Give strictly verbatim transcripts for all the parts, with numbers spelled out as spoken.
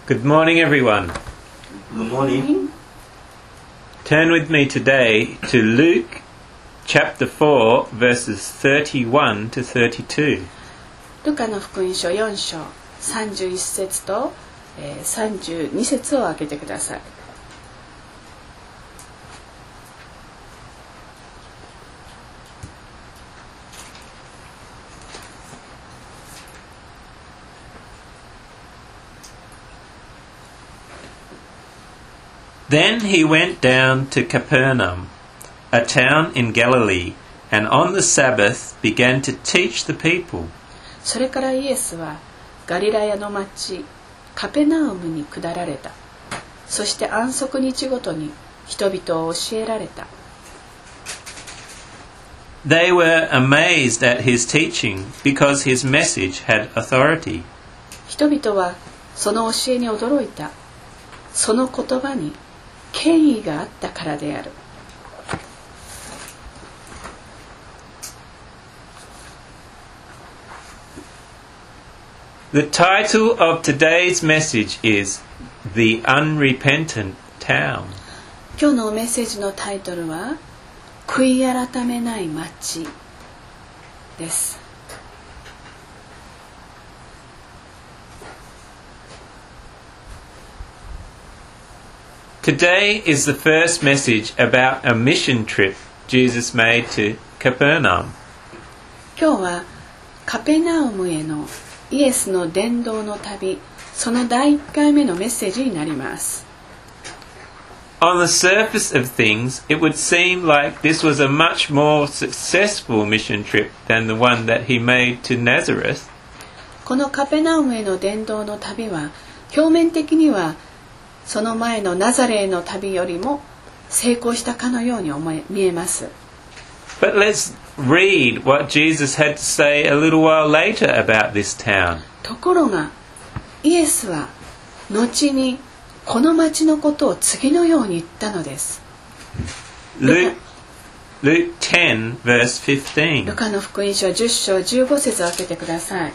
Good morning, everyone. Good morning. Turn with me today to Luke chapter four, verses thirty-one to thirty-two. ルカの福音書よん章さんじゅういち節と、えー、さんじゅうに節を開けてください。 Then he went down to Capernaum, a town in Galilee, and on the Sabbath began to teach the people. それからイエスはガリラヤの町カペナウムに下られた。そして安息日ごとに人々を教えられた。 They were amazed at his teaching because his message had authority. 人々はその教えに驚いた。その言葉に権威があったからである。 The title of today's message is The Unrepentant Town. 今日のメッセージのタイトルは悔い改めない町です。 Today is the first message about a mission trip Jesus made to Capernaum. 今日はカペナウムへのイエスの伝道の旅、そのだいいっかいめのメッセージになります。 On the surface of things, it would seem like this was a much more successful mission trip than the one that he made to Nazareth. このカペナウムへの伝道の旅は表面的にはその前のナザレへの旅よりも成功したかのように思え見えます。 But let's read what Jesus had to say a little while later about this town. ところがイエスは後にこの町のことを次のように言ったのです。 Luke, Luke ten, verse fifteen. ルカの福音書じゅっ章じゅうご節を開けてください。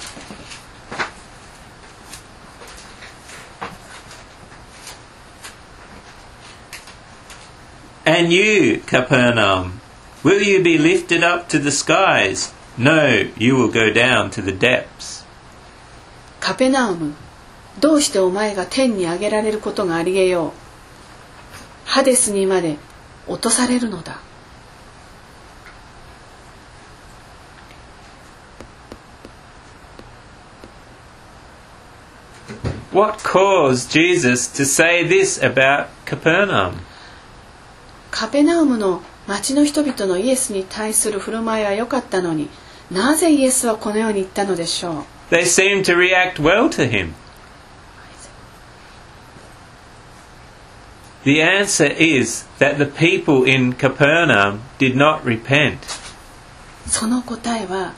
And you, Capernaum, will you be lifted up to the skies? No, you will go down to the depths. カペナウム、どうしてお前が天に上げられることがありえよう。ハデスにまで落とされるのだ。 What caused Jesus to say this about Capernaum? カペナウムの町の人々のイエスに対する振る舞いは良かったのに、なぜイエスはこのように言ったのでしょう。 They seemed to react well to him. The answer is that the people in Capernaum did not repent. その答えは、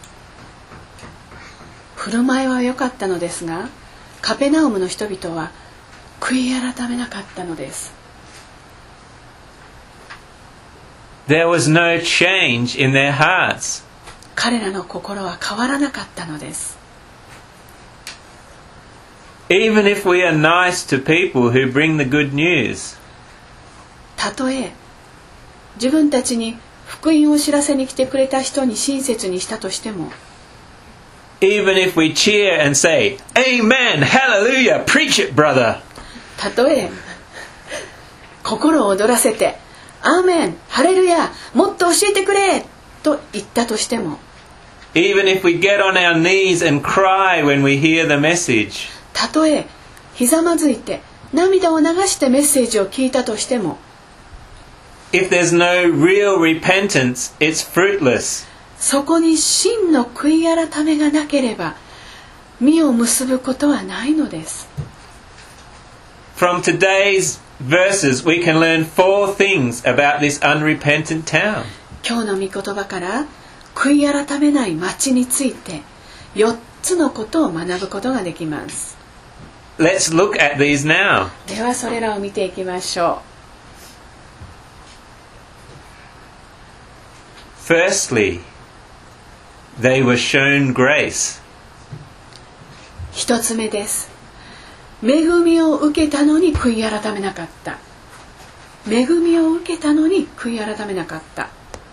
振る舞いは良かったのですが、カペナウムの人々は悔い改めなかったのです。 There was no change in their hearts. 彼らの心は変わらなかったのです。 Even if we are nice to people who bring the good news. たとえ自分たちに福音を知らせに来てくれた人に親切にしたとしても、 Even if we cheer and say, Amen, hallelujah, preach it, brother. たとえ心を躍らせてアーメン、ハレルヤ、もっと教えてくれと言ったとしても、 Even if we get on our knees and cry when we hear the message. たとえひざまずいて涙を流してメッセージを聞いたとしても、 If there's no real repentance, it's fruitless. そこに真の悔い改めがなければ実を結ぶことはないのです。 From today's verses, we can learn four things about this unrepentant town. 今日の御言葉から悔い改めない町についてよっつのことを学ぶことができます。 Let's look at these now. ではそれらを見ていきましょう。Firstly, they were shown grace. 一つ目です。 恵みを受けたのに悔い改めなかった。恵みを受けたのに悔い改めなかった。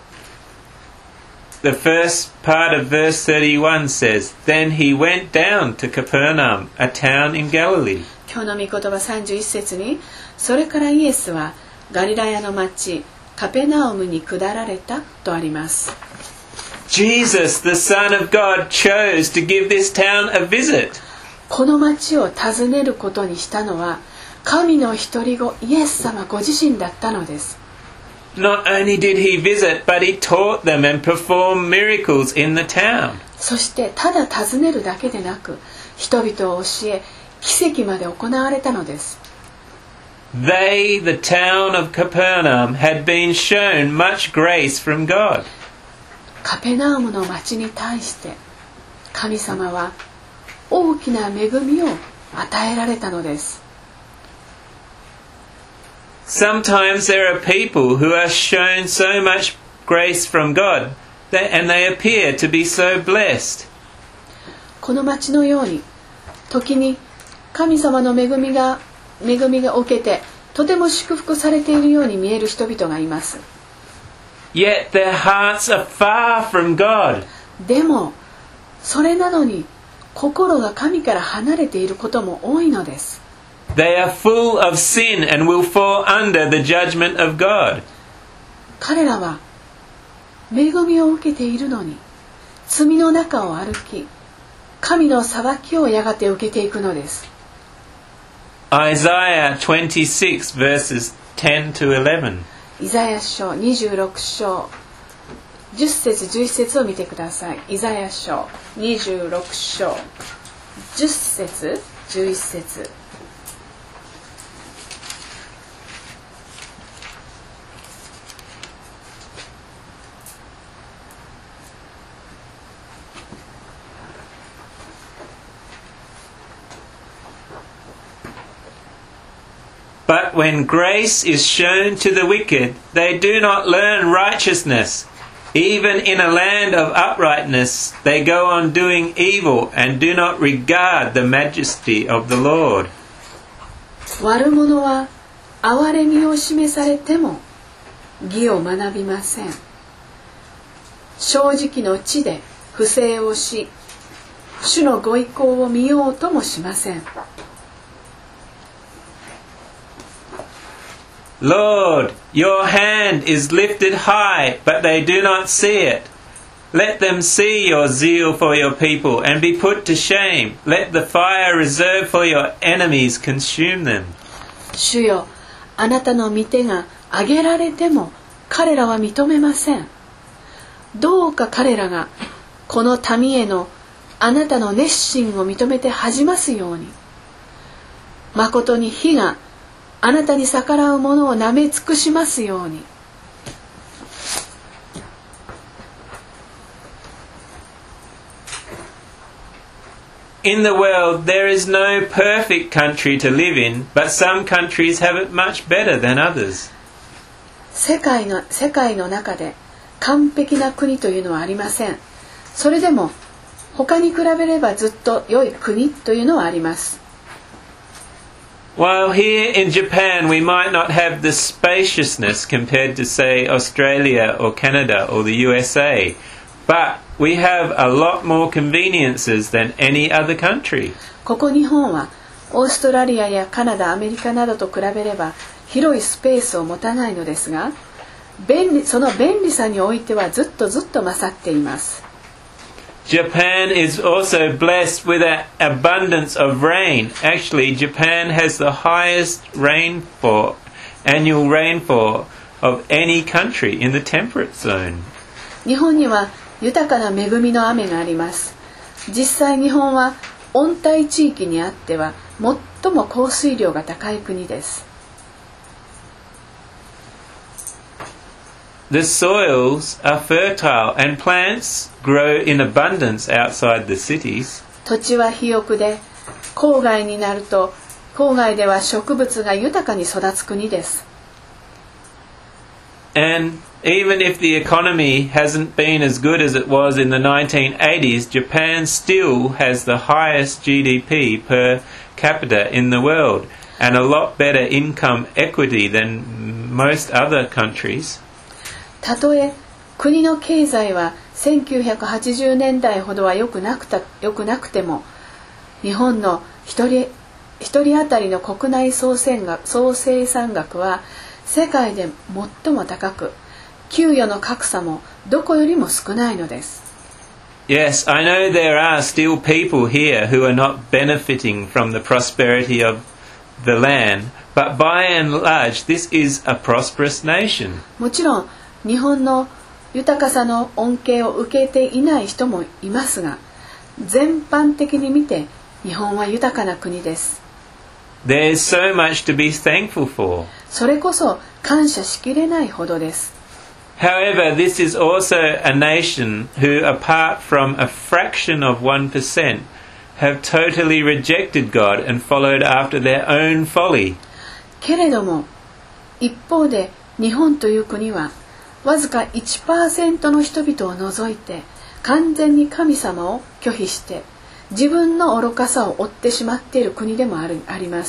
The first part of verse thirty-one says, Then he went down to Capernaum, a town in Galilee. 今日の御言葉さんじゅういっ節に、それからイエスはガリラヤの町カペナウムに下られたとあります。 Jesus, the Son of God, chose to give this town a visit. この町を訪ねることにしたのは、神の一人子イエス様ご自身だったのです。 Not only did he visit, but he taught them and performed miracles in the town. そしてただ訪ねるだけでなく、人々を教え、奇跡まで行われたのです。 They, the town of Capernaum, had been shown much grace from God. カペナウムの町に対して神様は大きな恵みを与えられたのです。 Sometimes there are people who are shown so much grace from God that, and they appear to be so blessed. この町のように時に神様の恵みが恵みが受けてとても祝福されているように見える人々がいます。 Yet their hearts are far from God. でもそれなのに心が神から離れていることも多いのです。 They are full of sin and will fall under the judgment of God. 彼らは恵みを受けているのに罪の中を歩き、神の裁きをやがて受けていくのです。 Isaiah twenty-six verses ten to eleven. イザヤ書にじゅうろく章じゅっ節じゅういち節を見てください。イザヤ書にじゅうろく章じゅっ節じゅういち節。 But when grace is shown to the wicked, they do not learn righteousness. Even in a land of uprightness, they go on doing evil and do not regard the majesty of the Lord. 悪者は憐れみを示されても義を学びません。正直の地で不正をし、主のご意向を見ようともしません。 Lord, your hand is lifted high, but they do not see it. Let them see your zeal for your people and be put to shame. Let the fire reserved for your enemies consume them. 主よ、あなたの御手が上げられても彼らは認めません。どうか彼らがこの民へのあなたの熱心を認めて恥じますように。まことに火があなたに逆らう者を舐め尽くしますように。 In the world, there is no perfect country to live in, but some countries have it much better than others. 世界の、世界の中で完璧な国というのはありません。それでも他に比べればずっと良い国というのはあります。 While here in Japan we might not have the spaciousness compared to, say, Australia or Canada or the U S A, but we have a lot more conveniences than any other country. ここ日本はオーストラリアやカナダ、アメリカなどと比べれば広いスペースを持たないのですが、便利、その便利さにおいてはずっとずっと勝っています。 Japan is also blessed with an abundance of rain. Actually, Japan has the highest rainfall, annual rainfall of any country in the temperate zone. 日本には豊かな恵みの雨があります。実際日本は温帯地域にあっては最も降水量が高い国です。 The soils are fertile and plants grow in abundance outside the cities. 土地は肥沃で、郊外になると郊外では植物が豊かに育つ国です。 And even if the economy hasn't been as good as it was in the nineteen eighties, Japan still has the highest G D P per capita in the world and a lot better income equity than most other countries. たとえ国の経済はせんきゅうひゃくはちじゅうねんだいほどは良くなくた、良くなくても、日本の一人、一人当たりの国内総生額、総生産額は世界で最も高く、給与の格差もどこよりも少ないのです。 Yes, I know there are still people here who are not benefiting from the prosperity of the land, but by and large this is a prosperous nation. もちろん日本の豊かさの恩恵を受けていない人もいますが、全般的に見て日本は豊かな国です。 There's so much to be thankful for. それこそ感謝しきれないほどです。 However, this is also a nation who, apart from a fraction of one percent, have totally rejected God and followed after their own folly. けれども一方で日本という国はわずか いちパーセント の人々を除いて完全に神様を拒否して自分の愚かさを追ってしまっている国でもある、あります。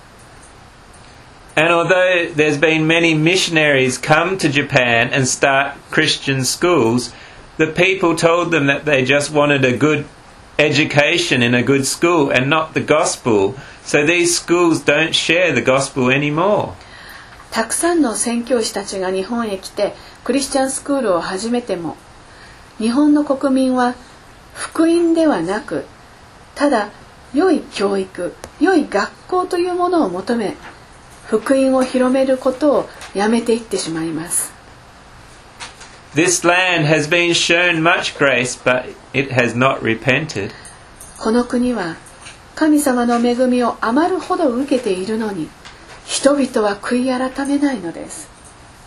And although there's been many missionaries come to Japan and start Christian schools, the people told them that they just wanted a good education in a good school and not the gospel, so these schools don't share the gospel anymore. たくさんの宣教師たちが日本へ来てクリスチャンスクールを始めても、日本の国民は福音ではなく、ただ良い教育、良い学校というものを求め、福音を広めることをやめていってしまいます。 This land has been shown much grace, but it has not repented. この国は神様の恵みを余るほど受けているのに、人々は悔い改めないのです。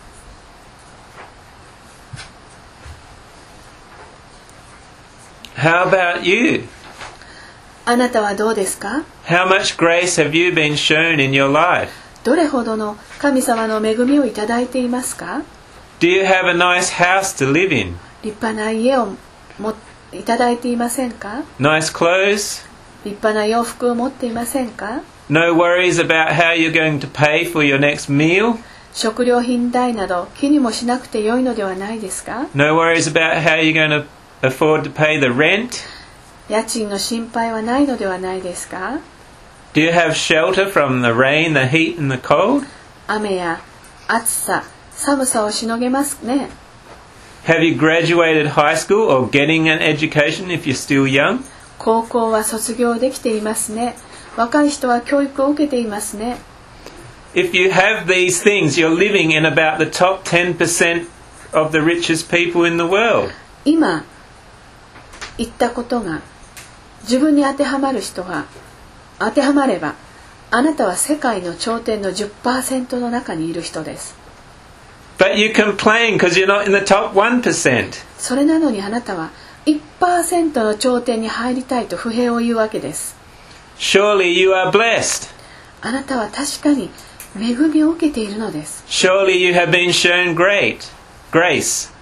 How about you? あなたはどうですか？ How much grace have you been shown in your life? どれほどの神様の恵みをいただいていますか？ Do you have a nice house to live in? 立派な家をもいただいていませんか？ Nice clothes? 立派な洋服を持っていませんか？ No worries about how you're going to pay for your next meal? 食料品代など気にもしなくてよいのではないですか？ No worries about how you're going to afford to pay the rent? 家賃の心配はないのではないですか？ Do you have shelter from the rain, the heat and the cold? 雨や暑さ、寒さをしのげますね。 Have you graduated high school or getting an education if you're still young? 高校は卒業できていますね。若い人は教育を受けていますね。 If you have these things, you're living in about the top ten percent of the richest people in the world. 今言ったことが自分に当てはまる人が当てはまれば、あなたは世界の頂点の じゅっパーセント の中にいる人です。 But you complain because you're not in the top one percent. それなのにあなたは いちパーセント の頂点に入りたいと不平を言うわけです。 Surely you are blessed. あなたは確かに恵みを受けているのです。 Surely you have been shown great grace.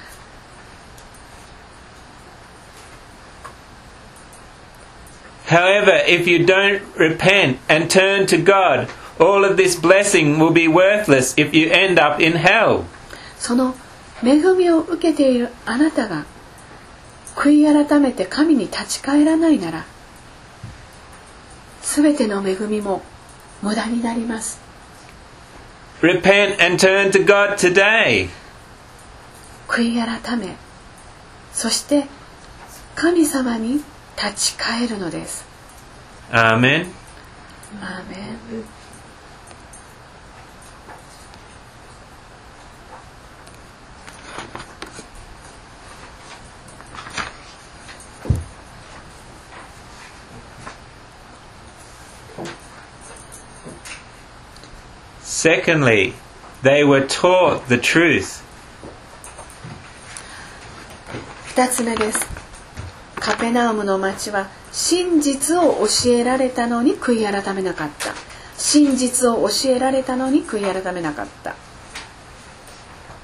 However, if you don't repent and turn to God, all of this blessing will be worthless if you end up in hell. その恵みを受けているあなたが悔い改めて神に立ち返らないなら、すべての恵みも無駄になります。 Repent and turn to God today. 悔い改め、そして神様に立ち返るのです。 Amen. アーメン。 Secondly, they were taught the truth. 二つ目です。カペナウムの町は真実を教えられたのに悔い改めなかった。真実を教えられたのに悔い改めなかった。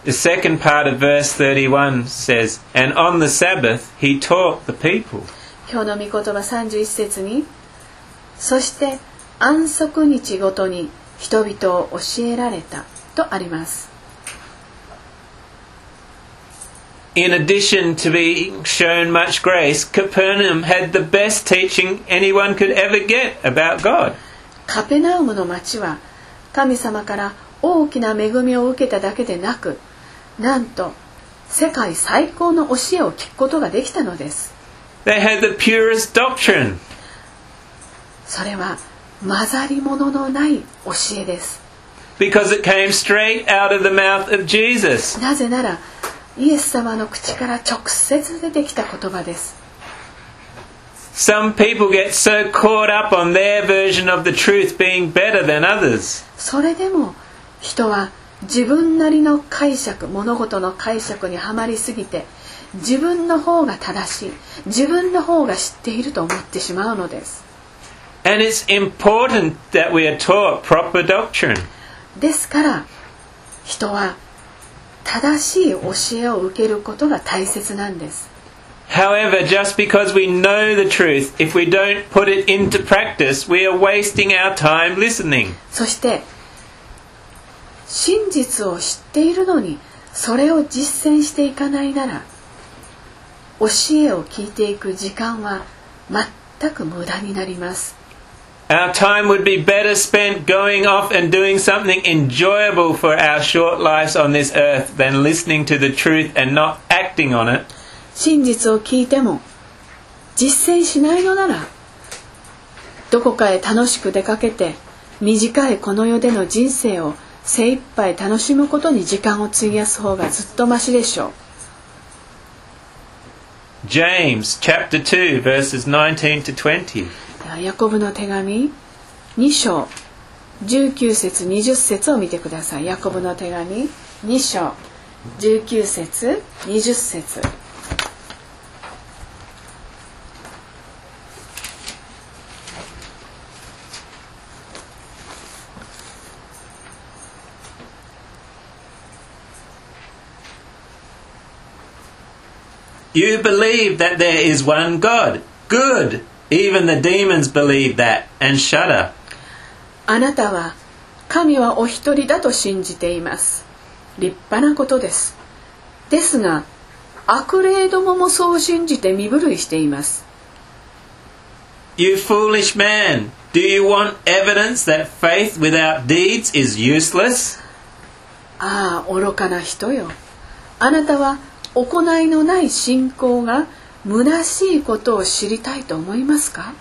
The second part of verse thirty-one says, "And on the Sabbath he taught the people." 今日の御言葉さんじゅういち節に、そして安息日ごとに人々を教えられたとあります。 In addition to being shown much grace, Capernaum had the best teaching anyone could ever get about God. カペナウムの町は神様から大きな恵みを受けただけでなく、なんと世界最高の教えを聞くことができたのです。 They had the purest doctrine. それは混ざり物のない教えです。 Because it came straight out of the mouth of Jesus. なぜならイエス様の口から直接出てきた言葉です。 Some people get so caught up on their version of the truth being better than others. それでも人は自分なりの解釈、物事の解釈にはまりすぎて、自分の方が正しい、自分の方が知っていると思ってしまうのです。 And it's important that we are taught proper doctrine. ですから人は正しい教えを受けることが大切なんです。 However, just because we know the truth, if we don't put it into practice, we are wasting our time listening. そして真実を知っているのにそれを実践していかないなら、教えを聞いていく時間は全く無駄になります。 Our time would be better spent going off and doing something enjoyable for our short lives on this earth than listening to the truth and not acting on it. 真実を聞いても実践しないのなら、どこかへ楽しく出かけて短いこの世での人生を精一杯楽しむことに時間を費やす方がずっとマシでしょう。 James chapter two verses nineteen to twenty. ヤコブの手紙に章じゅうきゅう節にじゅう節を見てください。ヤコブの手紙に章じゅうきゅう節にじゅう節。 You believe that there is one God. Good. Even the demons believe that and shudder. あなたは神はお一人だと信じています。立派なことです。ですが悪霊どももそう信じて身震いしています。 You foolish man, do you want evidence that faith without deeds is useless? ああ、愚かな人よ。あなたは行いのない信仰が虚しいことを知りたいと思いますか？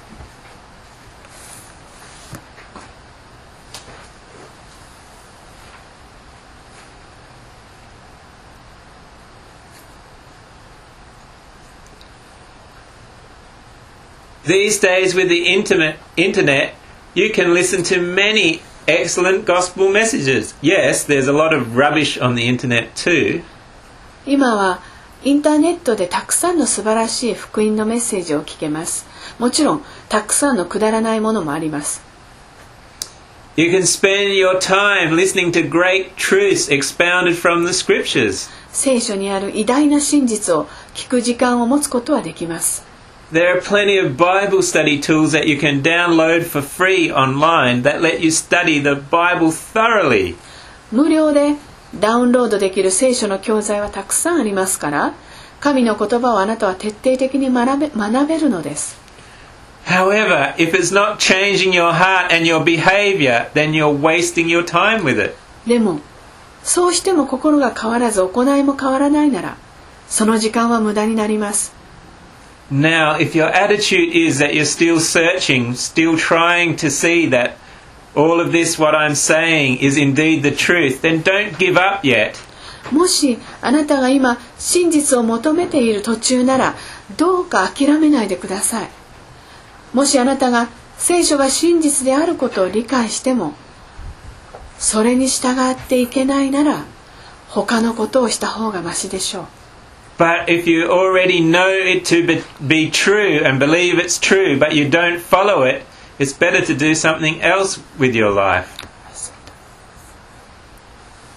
These days with the internet, internet, you can listen to many excellent gospel messages. Yes, there's a lot of rubbish on the internet too. 今はインターネットでたくさんの素晴らしい福音のメッセージを聞けます。もちろんたくさんのくだらないものもあります。 You can spend your time listening to great truths expounded from the scriptures. 聖書にある偉大な真実を聞く時間を持つことはできます。 There are plenty of Bible study tools that you can download for free online that let you study the Bible thoroughly. 無料でダウンロードできる聖書の教材はたくさんありますから、神の言葉をあなたは徹底的に学べ、学べるのです。 However, if it's not changing your heart and your behavior, then you're wasting your time with it. でも、そうしても心が変わらず行いも変わらないなら、その時間は無駄になります。 Now, if your attitude is that you're still searching, still trying to see that all of this, what I'm saying, is indeed the truth, then don't give up yet. もしあなたが今真実を求めている途中なら、どうか諦めないでください。もしあなたが聖書が真実であることを理解しても、それに従っていけないなら、他のことをした方がましでしょう。 But if you already know it to be, be true and believe it's true, but you don't follow it, it's better to do something else with your life.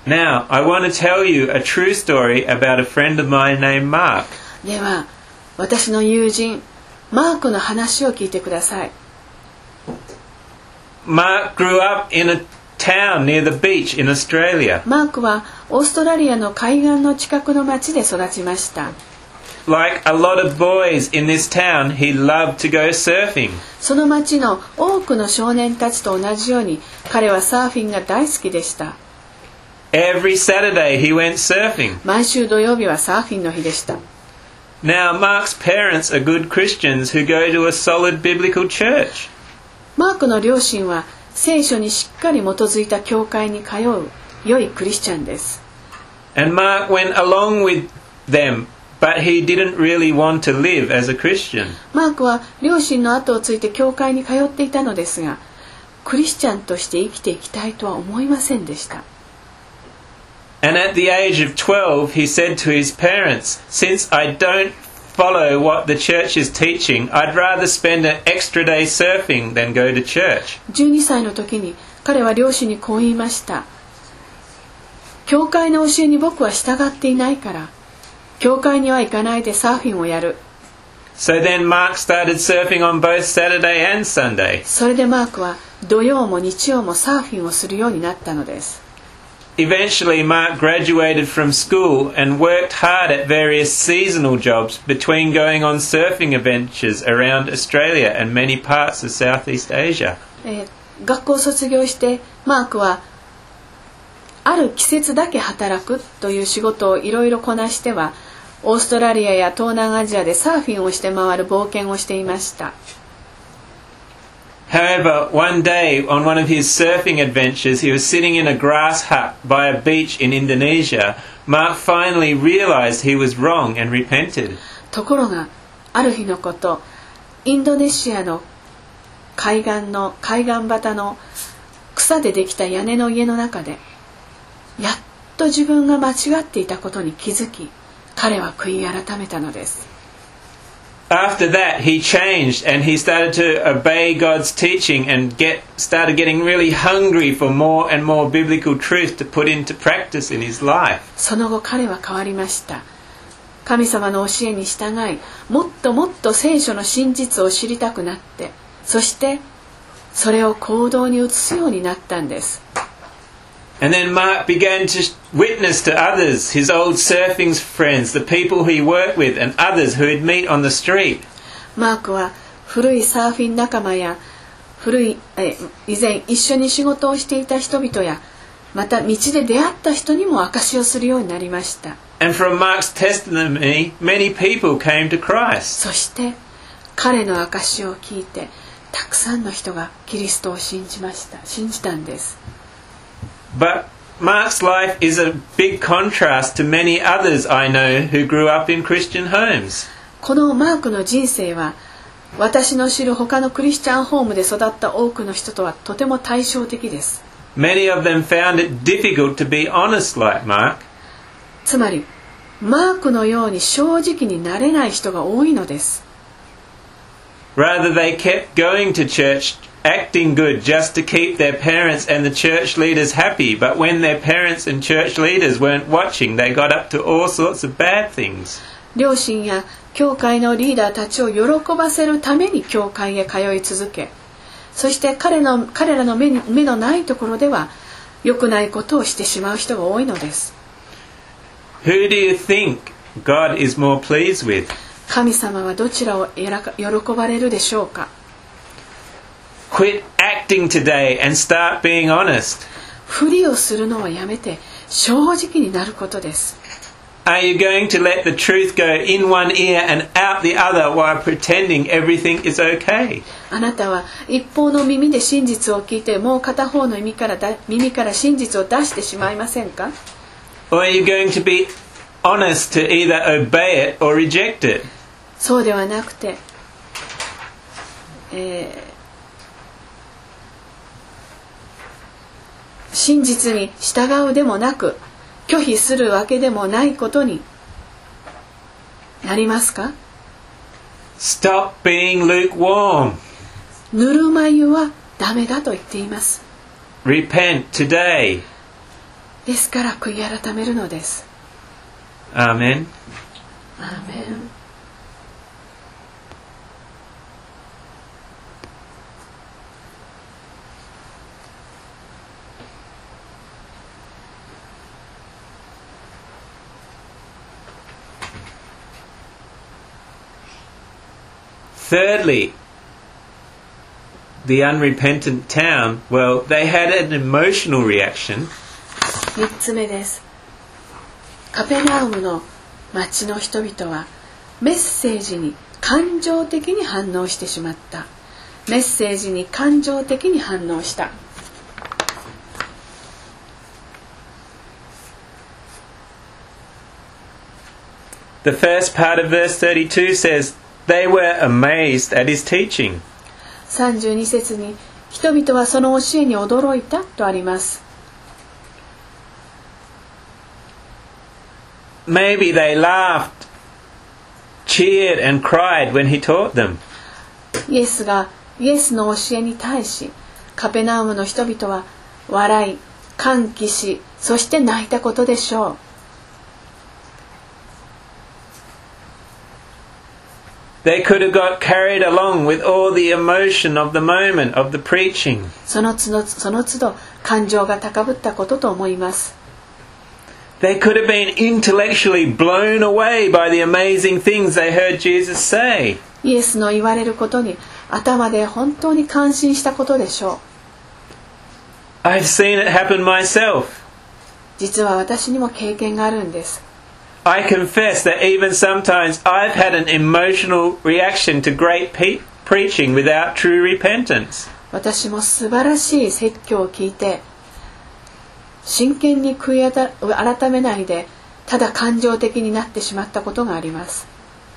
Now, I want to tell you a true story about a friend of mine named Mark. では私の友人マークの話を聞いてください。 Mark grew up in a town near the beach in Australia. マークはオーストラリアの海岸の近くの町で育ちました。 Like a lot of boys in this town, he loved to go surfing. その町の多くの少年たちと同じように彼はサーフィンが大好きでした。 Every Saturday he went surfing. 毎週土曜日はサーフィンの日でした。 Now, Mark's parents are good Christians who go to a solid biblical church. マークの両親は聖書にしっかり基づいた教会に通う良いクリスチャンです。 And Mark went along with them, but he didn't really want to live as a Christian. マークは両親の後をついて教会に通っていたのですが、クリスチャンとして生きていきたいとは思いませんでした。 And at the age of twelve, he said to his parents, "Since I don't follow what the church is teaching, I'd rather spend an extra day surfing than go to church." じゅうにさいの時に彼は両親にこう言いました。教会の教えに僕は従っていないから、教会には行かないでサーフィンをやる。 So then Mark started surfing on both Saturday and Sunday. それでマークは土曜も日曜もサーフィンをするようになったのです。 Eventually, Mark graduated from school and worked hard at various seasonal jobs between going on surfing adventures around Australia and many parts of Southeast Asia. えー、学校を卒業してマークはある季節だけ働くという仕事をいろいろこなしてはオーストラリアや東南アジアでサーフィンをして回る冒険をしていました。 However, one day on one of his surfing adventures, he was sitting in a grass hut by a beach in Indonesia. Mark finally realized he was wrong and repented. ところがある日のこと、インドネシアの海岸の海岸端の草でできた屋根の家の中でやっと自分が間違っていたことに気づき、彼は悔い改めたのです。 After that, he changed and he started to obey God's teaching and get started getting really hungry for more and more biblical truth to put into practice in his life. その後彼は変わりました。神様の教えに従い、もっともっと聖書の真実を知りたくなって、そしてそれを行動に移すようになったんです。 And then Mark began to witness to others, his old surfing friends, the people he worked with, and others who he'd meet on the street. マークは古いサーフィン仲間や古いえ以前一緒に仕事をしていた人々やまた道で出会った人にも証しをするようになりました。 And from Mark's testimony, many people came to Christ. そして彼の証しを聞いてたくさんの人がキリストを信じました。信じたんです。 But Mark's life is a big contrast to many others I know who grew up in Christian homes. このマークの人生は私の知る他のクリスチャンホームで育った多くの人とはとても対照的です。 Many of them found it difficult to be honest like Mark. つまりマークのように正直になれない人が多いのです。 Rather, they kept going to church, acting good just to keep their parents and the church leaders happy. But when their parents and church leaders weren't watching, they got up to all sorts of bad things. 両親や教会のリーダーたちを喜ばせるために教会へ通い続け、そして彼の彼らの 目, 目のないところでは良くないことをしてしまう人が多いのです。 Who do you think God is more pleased with? 神様はどちらを喜ばれるでしょうか。 Quit acting today and start being honest. ふりをするのはやめて正直になることです。 Are you going to let the truth go in one ear and out the other while pretending everything is okay? あなたは一方の耳で真実を聞いてもう片方の耳からだ耳から真実を出してしまいませんか？ Or are you going to be honest to either obey it or reject it? そうではなくて、えー、真実に従うでもなく拒否するわけでもないことになりますか？ Stop being lukewarm. ぬるま湯はダメだと言っています。 Repent today. ですから悔い改めるのです。 Amen. アーメン。 Thirdly, the unrepentant town, well, they had an emotional reaction. みっつめです。カペナウムの町の人々はメッセージに感情的に反応してしまった。メッセージに感情的に反応した。 The first part of verse thirty-two says, they were amazed at his teaching. さんじゅうに節に人々はその教えに驚いたとあります。 Maybe they laughed, cheered and cried when he taught them. イエスがイエスの教えに対し、カペナウムの人々は笑い、歓喜し、そして泣いたことでしょう。 They could have got carried along with all the emotion of the moment of the preaching. その都度、その都度感情が高ぶったことと思います。 They could have been intellectually blown away by the amazing things they heard Jesus say. イエスの言われることに頭で本当に感心したことでしょう。 I've seen it happen myself. 実は私にも経験があるんです。 I confess that even sometimes I've had an emotional reaction to great pe- preaching without true repentance. 私も素晴らしい説教を聞いて真剣に悔い改めないでただ感情的になってしまったことがあります。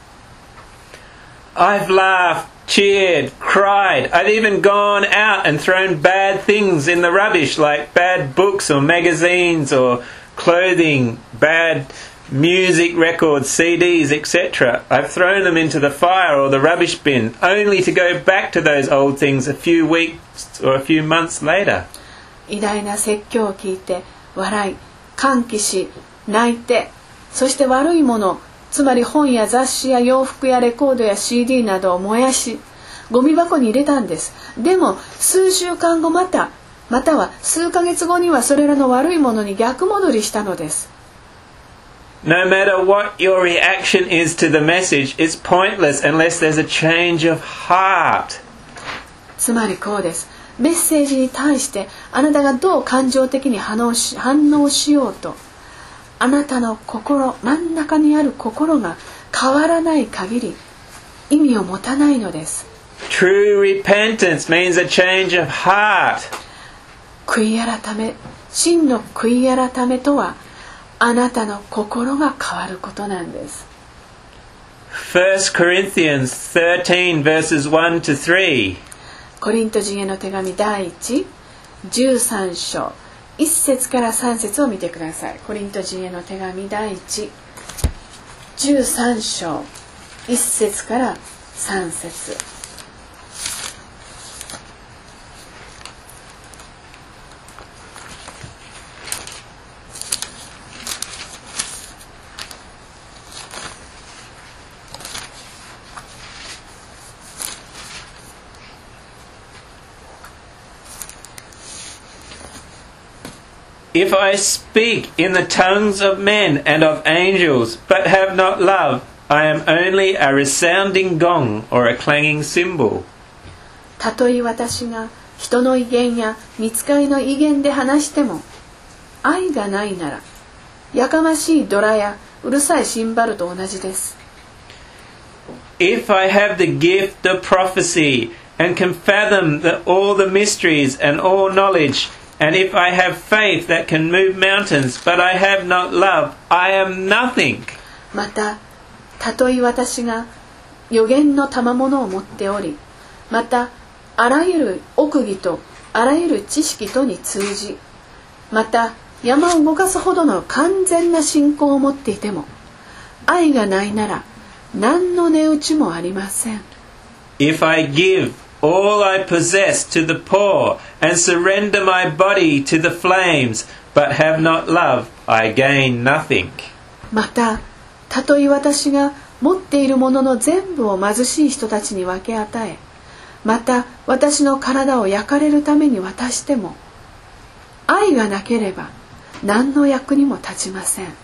I've laughed, cheered, cried. I've even gone out and thrown bad things in the rubbish like bad books or magazines or clothing, bad music records, C Ds, et cetera. I've thrown them into the fire or the rubbish bin, only to go back to those old things a few weeks or a few months later. 偉大な説教を聞いて笑い、歓喜し、泣いて、そして悪いもの、つまり本や雑誌や洋服やレコードや シーディー などを燃やし、ゴミ箱に入れたんです。でも数週間後また、または数ヶ月後にはそれらの悪いものに逆戻りしたのです。 No matter what your reaction is to the message, it's pointless unless there's a change of heart. つまりこうです。メッセージに対してあなたがどう感情的に反応し、反応しようと、あなたの心、真ん中にある心が変わらない限り意味を持たないのです。 True repentance means a change of heart. 悔い改め、真の悔い改めとはあなたの心が変わることなんです。 First Corinthians thirteen verses one to three. コリント人への手紙第一、じゅうさん章、いっ節からさん節を見てください。コリント人への手紙第一、じゅうさん章、いっ節からさん節。 If I speak in the tongues of men and of angels, but have not love, I am only a resounding gong or a clanging cymbal. たとえ私が人の威厳や御使いの威厳で話しても、愛がないなら、やかましいドラやうるさいシンバルと同じです。 If I have the gift of prophecy and can fathom the, all the mysteries and all knowledge, and if I have faith that can move mountains, but I have not love, I am nothing. また、たとえ私が預言の賜物を持っており、またあらゆる奥義とあらゆる知識とに通じ、また山を動かすほどの完全な信仰を持っていても、愛がないなら何の値打ちもありません。 If I give all I possess to the poor and surrender my body to the flames, but have not love, I gain nothing. また、たとえ私が持っているものの全部を貧しい人たちに分け与え、また私の体を焼かれるために渡しても、愛がなければ何の役にも立ちません。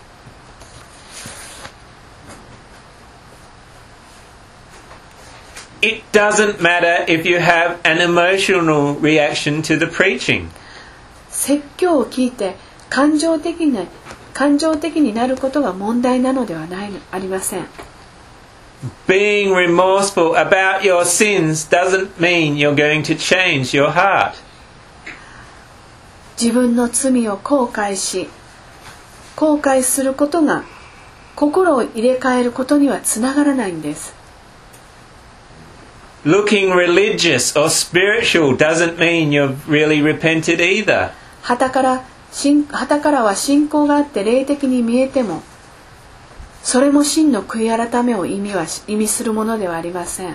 It doesn't matter if you have an emotional reaction to the preaching. 説教を聞いて感情的に感情的になることが問題なのではないありません。 Being remorseful about your sins doesn't mean you're going to change your heart. 自分の罪を後悔し、後悔することが心を入れ替えることにはつながらないんです。 Looking religious or spiritual doesn't mean you've really repented either. 傍から傍からは信仰があって霊的に見えても、それも真の悔い改めを意味は意味するものではありません。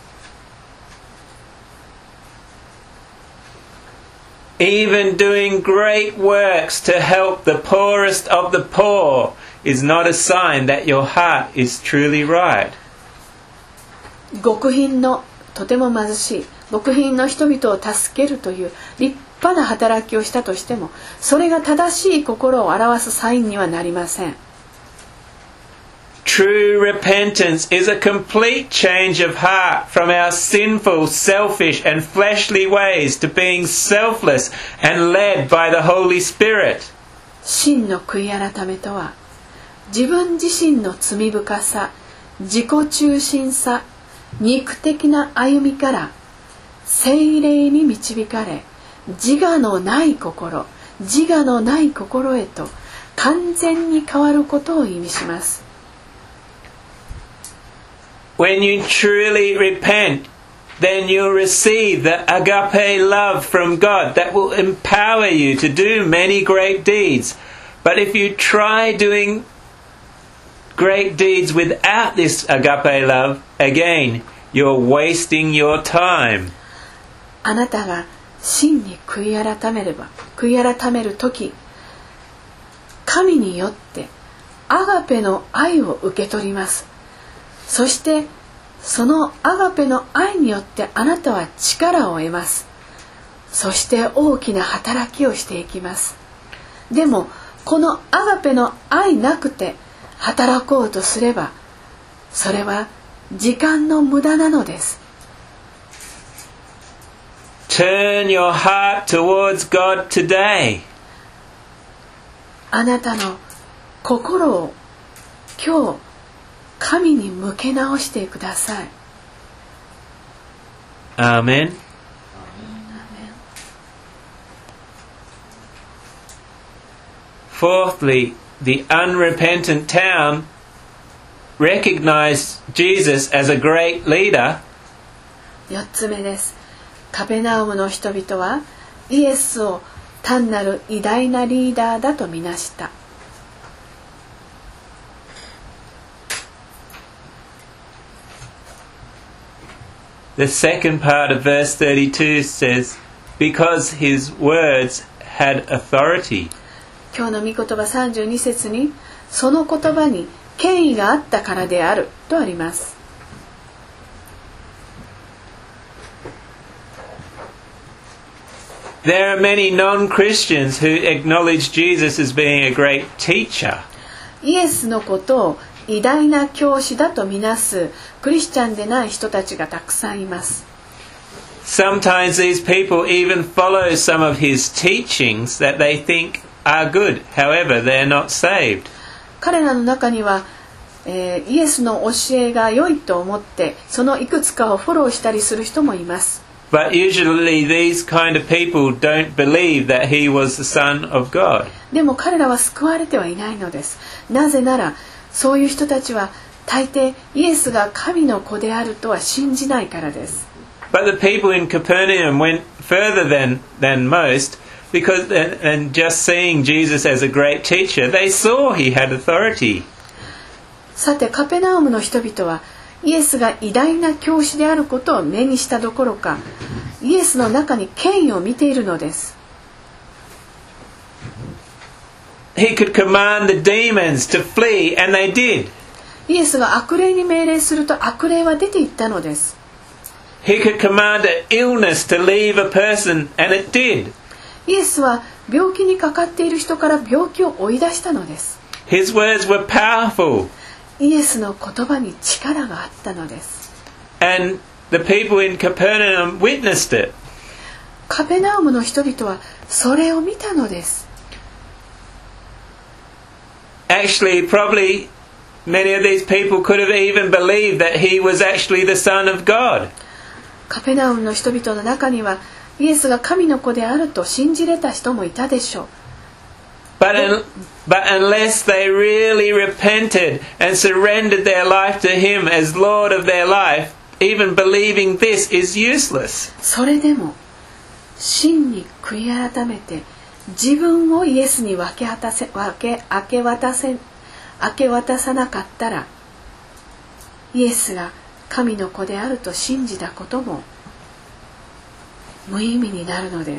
Even doing great works to help the poorest of the poor is not a sign that your heart is truly right. 極貧のとても貧しい極貧の人々を助けるという立派な働きをしたとしても、それが正しい心を表すサインにはなりません。 True repentance is a complete change of heart from our sinful, selfish and fleshly ways to being selfless and led by the Holy Spirit. 真の悔い改めとは、自分自身の罪深さ、自己中心さ、肉的な歩みから聖霊に導かれ、自我のない心、自我のない心へと完全に変わることを意味します。 When you truly repent, then you'll receive the agape love from God that will empower you to do many great deeds. But if you try doing great deeds without this agape love, again, you're wasting your time. あなたが真に悔い改めれば、悔い改めるとき、神によってアガペの愛を受け取ります。そしてそのアガペの愛によってあなたは力を得ます。そして大きな働きをしていきます。でもこのアガペの愛なくて働こうとすれば、それは時間の無駄なのです。 Turn your heart towards God today. あなたの心を今日神に向け直してください。 Amen. Fourthly, the unrepentant town recognized Jesus as a great leader. 四つ目です。カペナウムの人々はイエスを単なる偉大なリーダーだとみなした。 The second part of verse thirty-two says, because his words had authority. 今日の御言葉さんじゅうに節に、その言葉に権威があったからであるとあります。 There are many non-Christians who acknowledge Jesus as being a great teacher. イエスのことを偉大な教師だとみなすクリスチャンでない人たちがたくさんいます。 Sometimes these people even follow some of his teachings that they think are good. However, they're not saved. 彼らの中には、えー、イエスの教えが良いと思ってそのいくつかをフォローしたりする人もいます。 But usually these kind of people don't believe that he was the Son of God. でも彼らは救われてはいないのです。なぜならそういう人たちは大抵イエスが神の子であるとは信じないからです。 But the people in Capernaum went further than, than most, because and just seeing Jesus as a great teacher, they saw he had authority. さてカペナウムの人々はイエスが偉大な教師であることを目にしたどころか、イエスの中に権威を見ているのです。 He could command the demons to flee, and they did. イエスが悪霊に命令すると悪霊は出て行ったのです。 He could command an illness to leave a person, and it did. イエスは病気にかかっている人から病気を追い出したのです。 His words were powerful. イエスの言葉に力があったのです。 And the people in Capernaum witnessed it. カペナウムの人々はそれを見たのです。 Actually, probably many of these people could have even believed that he was actually the Son of God. カペナウムの人々の中にはイエスが神の子であると信じれた人もいたでしょう。 But, un, but unless they really repented and surrendered their life to him as Lord of their life, even believing this is useless. それでも真に悔い改めて自分をイエスに分け渡せ分け明け渡せ明け渡さなかったら、イエスが神の子であると信じたことも無意味になるのです。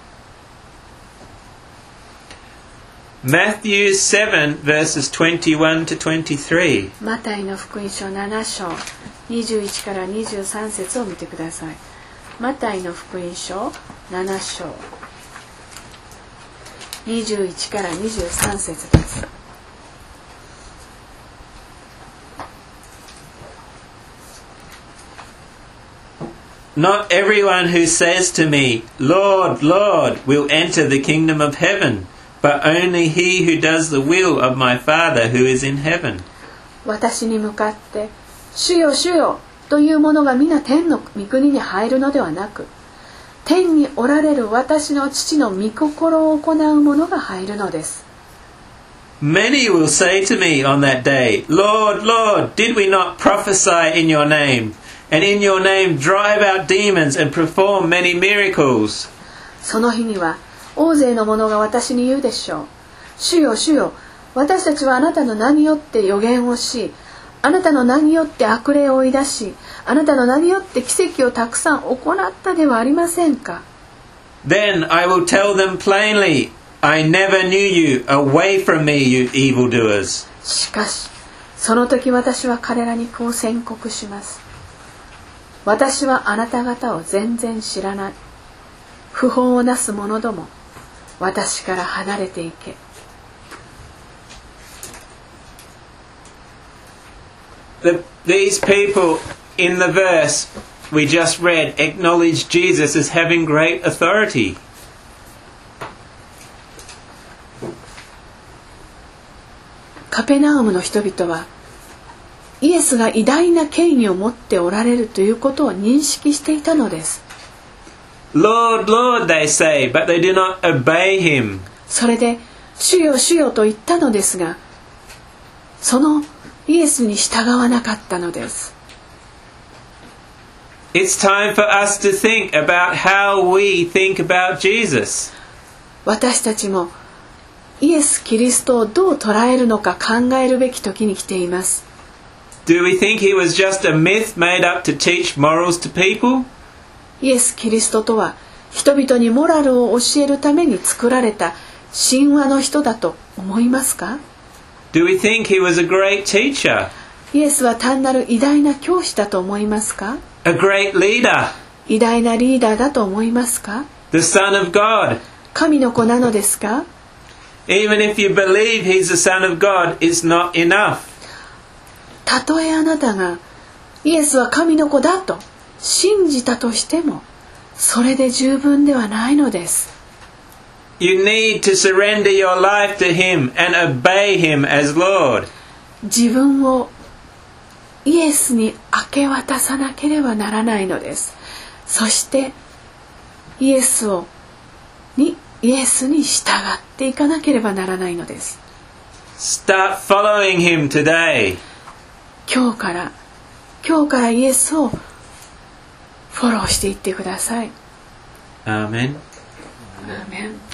Matthew seven verses twenty-one to twenty-three. マタイの福音書なな章にじゅういちからにじゅうさん節を見てください。マタイの福音書なな章にじゅういちからにじゅうさん節です。 Not everyone who says to me, Lord, Lord, will enter the kingdom of heaven, but only he who does the will of my Father who is in heaven. 私に向かって主よ主よという者が皆天の御国に入るのではなく、天におられる私の父の御心を行う者が入るのです。 Many will say to me on that day, Lord, Lord, did we not prophesy in your name, and in your name drive out demons and perform many miracles? その日には大勢の者が私に言うでしょう。主よ主よ、私たちはあなたの名によって預言をし、あなたの名によって悪霊を追い出し、あなたの名によって奇跡をたくさん行ったではありませんか。 Then I will tell them plainly, I never knew you, away from me, you evildoers. しかし、その時私は彼らにこう宣告します。私はあなた方を全然知らない。不法をなす者ども、私から離れていけ。 The, these people in the verse we just read acknowledge Jesus as having great authority. カペナウムの人々はイエスが偉大な権威を持っておられるということを認識していたのです。 Lord, Lord, they say, but they do not obey him. それで主よ主よと言ったのですが、そのイエスに従わなかったのです。 It's time for us to think about how we think about Jesus. 私たちもイエス・キリストをどう捉えるのか考えるべき時に来ています。 Do we think he was just a myth made up to teach morals to people? イエス・キリストとは人々にモラルを教えるために作られた神話の人だと思いますか？ Do we think he was a great teacher? イエスは単なる偉大な教師だと思いますか？ A great leader? 偉大なリーダーだと思いますか？ The Son of God? 神の子なのですか？ Even if you believe he's the Son of God, it's not enough. たとえあなたがイエスは神の子だと信じたとしても、それで十分ではないのです。 You need to surrender your life to him and obey him as Lord. 自分をイエスに明け渡さなければならないのです。そしてイエスをにイエスに従っていかなければならないのです。 Start following him today. 今日から今日からイエスをフォローしていってください。 Amen. アーメン。